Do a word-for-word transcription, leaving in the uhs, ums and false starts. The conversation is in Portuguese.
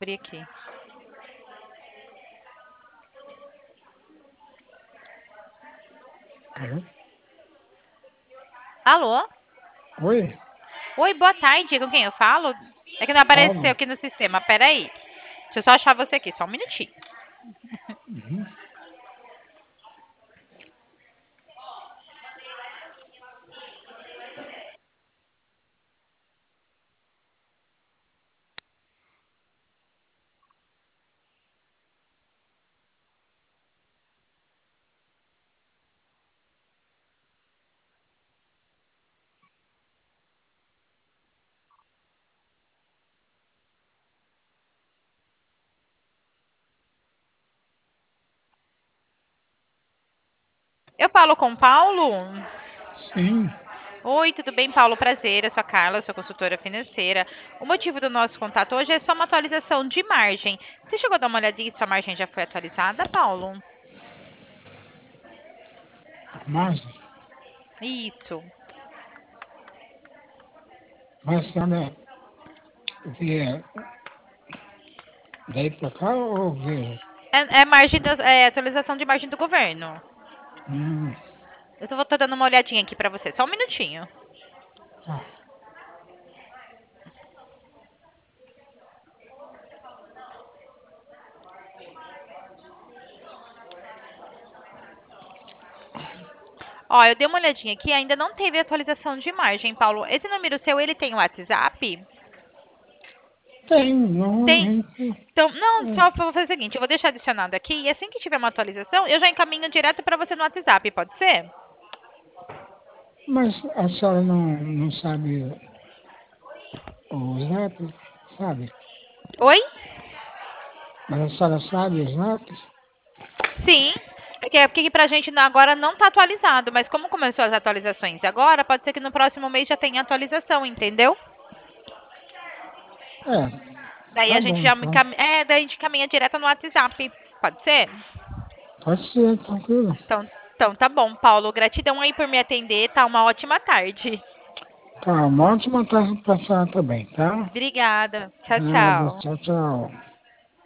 abrir aqui. Alô? Alô? Oi, Oi, boa tarde. Com quem eu falo? É que não apareceu Paulo. aqui no sistema. Peraí. Deixa eu só achar você aqui, só um minutinho. Uhum. Eu falo com o Paulo? Sim, Oi, tudo bem, Paulo? Prazer, eu sou a Carla, sou consultora financeira. O motivo do nosso contato hoje é só uma atualização de margem. Você chegou a dar uma olhadinha se sua margem já foi atualizada, Paulo? mas, Isso. mas ela via daí pra cá ou via? É, é margem da- é atualização de margem do governo. Hum, Eu tô, tô dando uma olhadinha aqui pra você, só um minutinho. tá. Ó, eu dei uma olhadinha aqui, ainda não teve atualização de margem, Paulo. Esse número seu, ele tem WhatsApp? Tem, Tem. normalmente. Então, não, É, só vou fazer o seguinte, eu vou deixar adicionado aqui e assim que tiver uma atualização, eu já encaminho direto pra você no WhatsApp, pode ser? mas a senhora não, não sabe o zap, sabe? Oi? Mas a senhora sabe o zap? Sim. É que, é porque pra gente não- agora não tá atualizado, mas como começou as atualizações agora, pode ser que no próximo mês já tenha atualização, entendeu? É, Daí tá a gente bom já então. encam... é, daí a gente caminha direto no WhatsApp, pode ser? Pode ser, tranquilo. Então, então tá bom, Paulo. Gratidão aí por me atender, tá? Uma ótima tarde. Tá, uma ótima tarde pra senhora também, tá? Obrigada. Tchau, Nada, tchau. tchau, tchau.